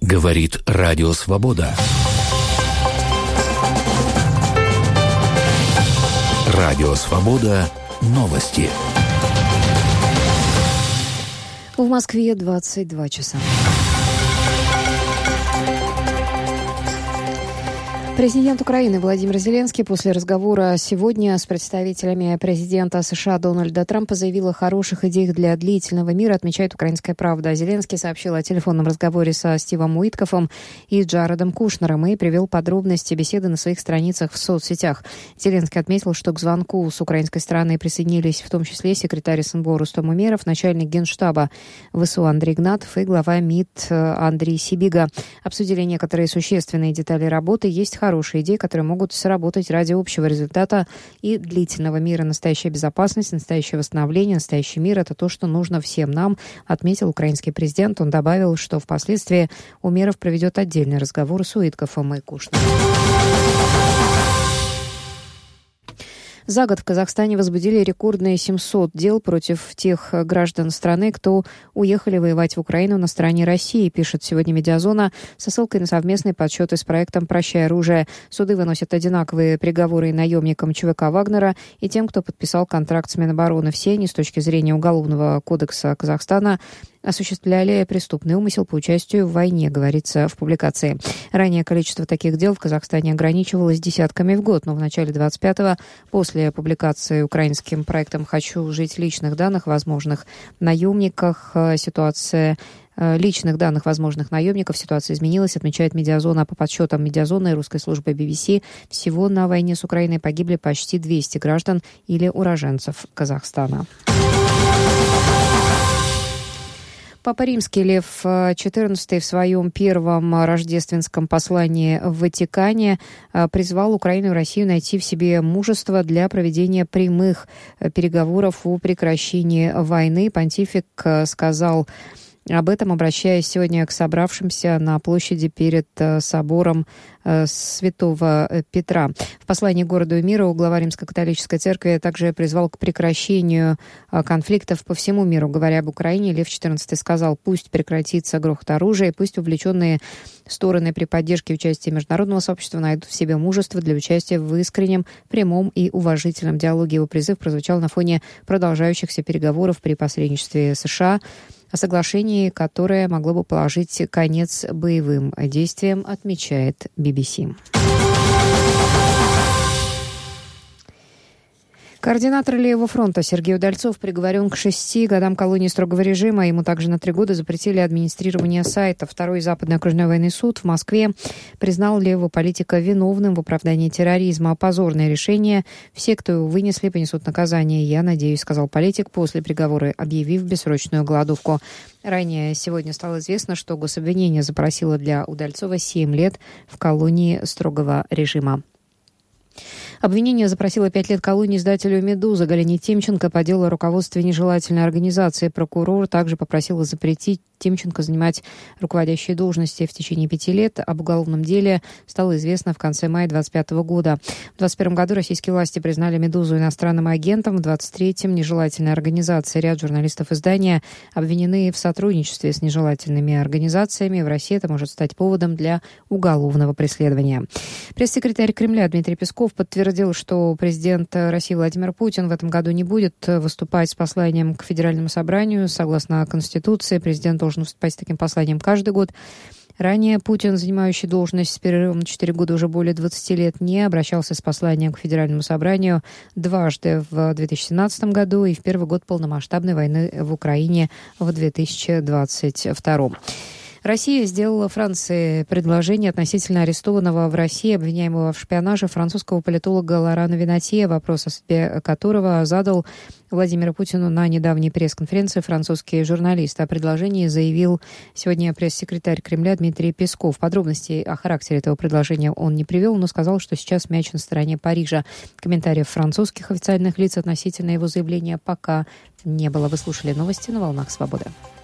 Говорит Радио Свобода. Радио Свобода. Новости. В Москве 22 часа. Президент Украины Владимир Зеленский после разговора сегодня с представителями президента США Дональда Трампа заявил о хороших идеях для длительного мира, отмечает «Украинская правда». Зеленский сообщил о телефонном разговоре со Стивом Уиткофом и Джаредом Кушнером и привел подробности беседы на своих страницах в соцсетях. Зеленский отметил, что к звонку с украинской стороны присоединились в том числе секретарь СНБО Рустам Умеров, начальник Генштаба ВСУ Андрей Игнатов и глава МИД Андрей Сибига. Обсудили некоторые существенные детали работы. Есть хорошие идеи, которые могут сработать ради общего результата и длительного мира. Настоящая безопасность, настоящее восстановление, настоящий мир – это то, что нужно всем нам, отметил украинский президент. Он добавил, что впоследствии Умеров проведет отдельный разговор с Уиткофом и Кушнером. За год в Казахстане возбудили рекордные 700 дел против тех граждан страны, кто уехали воевать в Украину на стороне России, пишет сегодня «Медиазона» со ссылкой на совместные подсчеты с проектом «Прощай оружие». Суды выносят одинаковые приговоры и наемникам ЧВК «Вагнера» и тем, кто подписал контракт с Минобороны. Все они, с точки зрения Уголовного кодекса Казахстана, осуществляли преступный умысел по участию в войне, говорится в публикации. Ранее количество таких дел в Казахстане ограничивалось десятками в год, но в начале 25-го, после публикации украинским проектом «Хочу жить» личных данных возможных наемниках, ситуация изменилась, отмечает «Медиазона». По подсчетам «Медиазона» и русской службы BBC, всего на войне с Украиной погибли почти 200 граждан или уроженцев Казахстана. Папа Римский Лев XIV в своем первом рождественском послании в Ватикане призвал Украину и Россию найти в себе мужество для проведения прямых переговоров о прекращении войны. Понтифик сказал об этом, обращаясь сегодня к собравшимся на площади перед собором Святого Петра. В послании городу и миру глава Римско-католической церкви также призвал к прекращению конфликтов по всему миру. Говоря об Украине, Лев XIV сказал: пусть прекратится грохот оружия, пусть увлеченные стороны при поддержке и участии международного сообщества найдут в себе мужество для участия в искреннем, прямом и уважительном диалоге. Его призыв прозвучал на фоне продолжающихся переговоров при посредничестве США о соглашении, которое могло бы положить конец боевым действиям, отмечает BBC. Координатор Левого фронта Сергей Удальцов приговорен к 6 годам колонии строгого режима. Ему также на 3 года запретили администрирование сайта. Второй Западный окружной военный суд в Москве признал левого политика виновным в оправдании терроризма. Позорное решение. Все, кто его вынесли, понесут наказание. Я надеюсь, сказал политик после приговора, объявив бессрочную голодовку. Ранее сегодня стало известно, что гособвинение запросило для Удальцова 7 лет в колонии строгого режима. Обвинение запросило 5 лет колонии издателю «Медуза» Галине Тимченко по делу о руководстве нежелательной организации. Прокурор также попросил запретить Тимченко занимать руководящие должности в течение 5 лет. Об уголовном деле стало известно в конце мая 2025 года. В 2021 году российские власти признали «Медузу» иностранным агентом. В 2023 нежелательная организация. Ряд журналистов издания обвинены в сотрудничестве с нежелательными организациями. В России это может стать поводом для уголовного преследования. Пресс-секретарь Кремля Дмитрий Песков подтвердил, что президент России Владимир Путин в этом году не будет выступать с посланием к Федеральному собранию. Согласно Конституции, президент должен выступать с таким посланием каждый год. Ранее Путин, занимающий должность с перерывом на 4 года уже более 20 лет, не обращался с посланием к Федеральному собранию дважды в 2017 году и в первый год полномасштабной войны в Украине в 2022. Россия сделала Франции предложение относительно арестованного в России, обвиняемого в шпионаже, французского политолога Лорана Винатье, вопрос о судьбе которого задал Владимиру Путину на недавней пресс-конференции французский журналист. О предложении заявил сегодня пресс-секретарь Кремля Дмитрий Песков. Подробностей о характере этого предложения он не привел, но сказал, что сейчас мяч на стороне Парижа. Комментариев французских официальных лиц относительно его заявления пока не было. Вы слушали новости на «Волнах Свободы».